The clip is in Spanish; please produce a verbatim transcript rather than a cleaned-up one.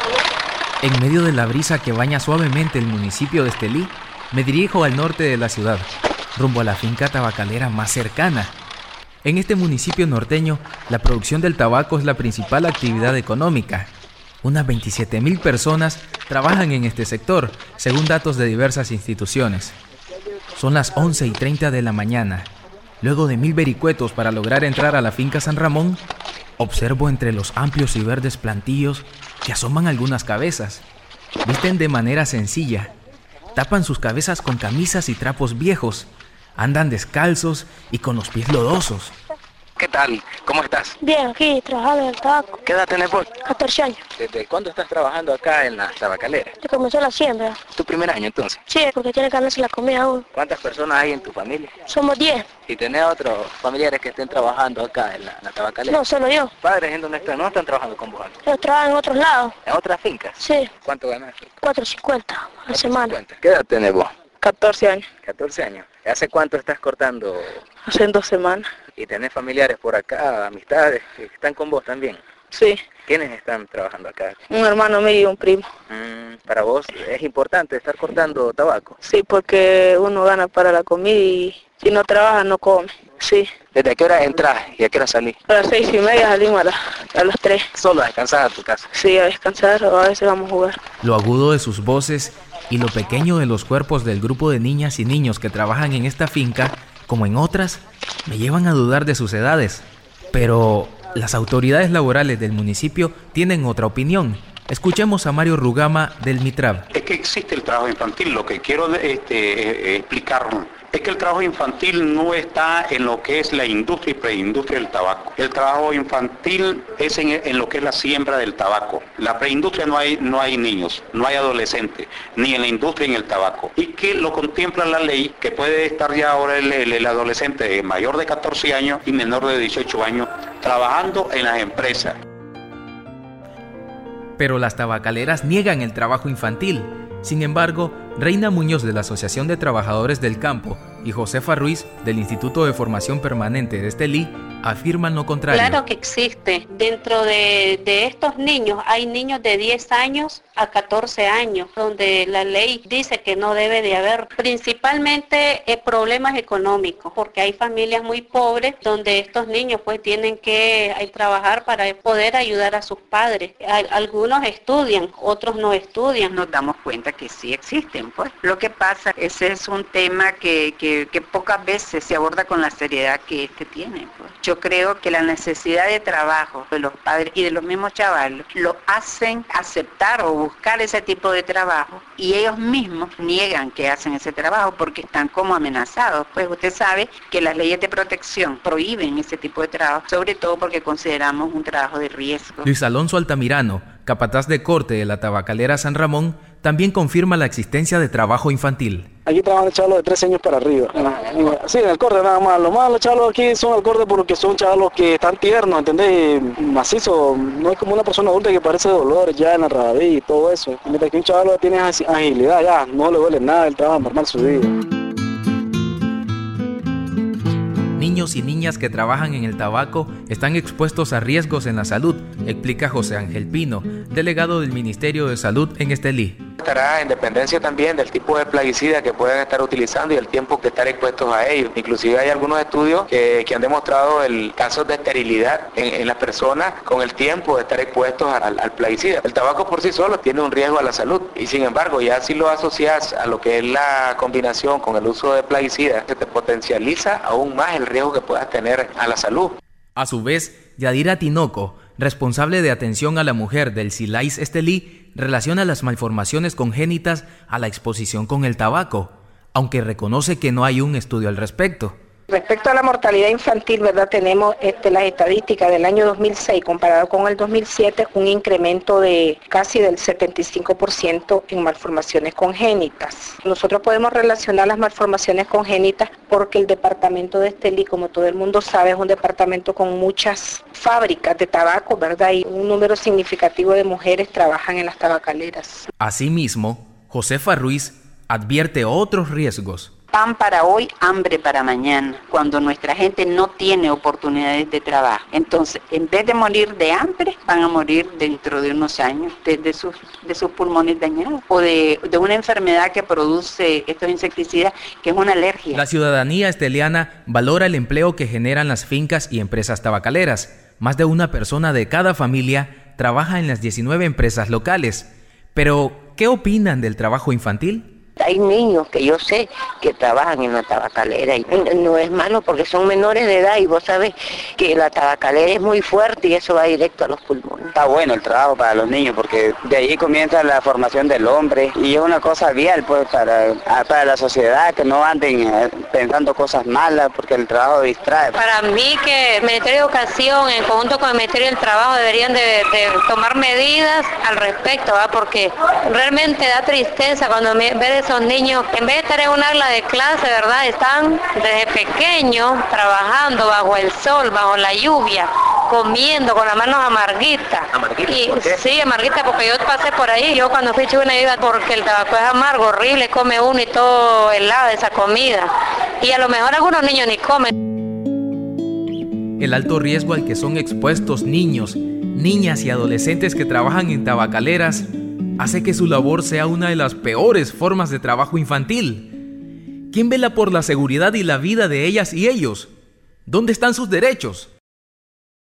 En medio de la brisa que baña suavemente el municipio de Estelí, me dirijo al norte de la ciudad, rumbo a la finca tabacalera más cercana. En este municipio norteño, la producción del tabaco es la principal actividad económica. Unas veintisiete mil personas trabajan en este sector, según datos de diversas instituciones. Son las once y treinta de la mañana. Luego de mil vericuetos para lograr entrar a la finca San Ramón, observo entre los amplios y verdes plantíos que asoman algunas cabezas. Visten de manera sencilla, tapan sus cabezas con camisas y trapos viejos, andan descalzos y con los pies lodosos. ¿Qué tal? ¿Cómo estás? Bien, aquí trabajando en el tabaco. ¿Qué edad tenés vos? catorce años. ¿Desde cuándo estás trabajando acá en la tabacalera? Yo comencé la siembra. ¿Tu primer año entonces? Sí, porque tiene que ganarse la comida aún. ¿Cuántas personas hay en tu familia? Somos diez. ¿Y tenés otros familiares que estén trabajando acá en la, en la tabacalera? No, solo yo. ¿Padres en dónde están? ¿No están trabajando con vos acá? Ellos trabajan en otros lados. ¿En otras fincas? Sí. ¿Cuánto ganás? cuatro cincuenta a la semana. ¿Qué edad tenés vos? catorce años. catorce años. ¿Hace cuánto estás cortando? Hace dos semanas. ¿Y tenés familiares por acá, amistades, que están con vos también? Sí. ¿Quiénes están trabajando acá? Un hermano mío y un primo. Mm, ¿Para vos es importante estar cortando tabaco? Sí, porque uno gana para la comida y si no trabaja no come. Sí. ¿Desde qué hora entras y a qué hora salís? A las seis y media salimos a, la, a las tres. ¿Solo a descansar a tu casa? Sí, a descansar o a veces vamos a jugar. Lo agudo de sus voces y lo pequeño de los cuerpos del grupo de niñas y niños que trabajan en esta finca, como en otras, me llevan a dudar de sus edades. Pero las autoridades laborales del municipio tienen otra opinión. Escuchemos a Mario Rugama del Mitrab. Es que existe el trabajo infantil. Lo que quiero este, eh, explicar es que el trabajo infantil no está en lo que es la industria y preindustria del tabaco. El trabajo infantil es en, en lo que es la siembra del tabaco. La preindustria no hay, no hay niños, no hay adolescentes, ni en la industria ni en el tabaco. Y que lo contempla la ley, que puede estar ya ahora el, el, el adolescente mayor de catorce años y menor de dieciocho años trabajando en las empresas. Pero las tabacaleras niegan el trabajo infantil. Sin embargo, Reina Muñoz de la Asociación de Trabajadores del Campo y Josefa Ruiz del Instituto de Formación Permanente de Estelí afirman lo contrario. Claro que existe. Dentro de, de estos niños hay niños de diez años a catorce años, donde la ley dice que no debe de haber principalmente eh, problemas económicos, porque hay familias muy pobres donde estos niños pues tienen que eh, trabajar para poder ayudar a sus padres. Al, algunos estudian, otros no estudian. Nos damos cuenta que sí existen, pues. Lo que pasa, ese es un tema que, que, que pocas veces se aborda con la seriedad que este tiene, pues. Yo creo que la necesidad de trabajo de los padres y de los mismos chavalos lo hacen aceptar o buscar ese tipo de trabajo y ellos mismos niegan que hacen ese trabajo porque están como amenazados. Pues usted sabe que las leyes de protección prohíben ese tipo de trabajo, sobre todo porque consideramos un trabajo de riesgo. Luis Alonso Altamirano, capataz de corte de la tabacalera San Ramón, también confirma la existencia de trabajo infantil. Aquí trabajan chavalos de trece años para arriba. Sí, en el corte nada más. Lo más los chavalos aquí son al corte porque son chavalos que están tiernos, ¿entendés? Macizo, no es como una persona adulta que parece dolor ya en la rabadilla y todo eso. Mientras que un chaval tiene agilidad ya, no le duele nada, él trabaja normal su vida. Niños y niñas que trabajan en el tabaco están expuestos a riesgos en la salud, explica José Ángel Pino, delegado del Ministerio de Salud en Estelí. Estará en dependencia también del tipo de plaguicida que pueden estar utilizando y el tiempo que estar expuestos a ellos. Inclusive hay algunos estudios que, que han demostrado el caso de esterilidad en, en las personas con el tiempo de estar expuestos al, al plaguicida. El tabaco por sí solo tiene un riesgo a la salud y sin embargo ya si lo asocias a lo que es la combinación con el uso de plaguicida, se te potencializa aún más el riesgo que puedas tener a la salud. A su vez, Yadira Tinoco, responsable de atención a la mujer del SILAIS Estelí, relaciona las malformaciones congénitas a la exposición con el tabaco, aunque reconoce que no hay un estudio al respecto. Respecto a la mortalidad infantil, ¿verdad? Tenemos este, las estadísticas del año dos mil seis comparado con el dos mil siete, un incremento de casi del setenta y cinco por ciento en malformaciones congénitas. Nosotros podemos relacionar las malformaciones congénitas porque el departamento de Estelí, como todo el mundo sabe, es un departamento con muchas fábricas de tabaco, ¿verdad? Y un número significativo de mujeres trabajan en las tabacaleras. Asimismo, Josefa Ruiz advierte otros riesgos. pan para hoy, hambre para mañana, cuando nuestra gente no tiene oportunidades de trabajo. Entonces, en vez de morir de hambre, van a morir dentro de unos años de, de, sus, de sus pulmones dañados o de, de una enfermedad que produce estos insecticidas, que es una alergia. La ciudadanía esteliana valora el empleo que generan las fincas y empresas tabacaleras. Más de una persona de cada familia trabaja en las diecinueve empresas locales. Pero, ¿qué opinan del trabajo infantil? Hay niños que yo sé que trabajan en la tabacalera y no es malo porque son menores de edad y vos sabés que la tabacalera es muy fuerte y eso va directo a los pulmones. Está bueno el trabajo para los niños porque de ahí comienza la formación del hombre y es una cosa vial pues para, para la sociedad, que no anden pensando cosas malas porque el trabajo distrae. Para mí que el Ministerio de Educación en conjunto con el Ministerio del Trabajo deberían de, de tomar medidas al respecto, ¿va? Porque realmente da tristeza cuando ver esos niños, en vez de estar en un aula de clase, ¿verdad? Están desde pequeños trabajando bajo el sol, bajo la lluvia, comiendo con las manos amarguitas. ¿Amarguita? Y, ¿Por qué? Sí, amarguita, porque yo pasé por ahí, yo cuando fui chica iba porque el tabaco es amargo, horrible, come uno y todo helado esa comida. Y a lo mejor algunos niños ni comen. El alto riesgo al que son expuestos niños, niñas y adolescentes que trabajan en tabacaleras hace que su labor sea una de las peores formas de trabajo infantil. ¿Quién vela por la seguridad y la vida de ellas y ellos? ¿Dónde están sus derechos?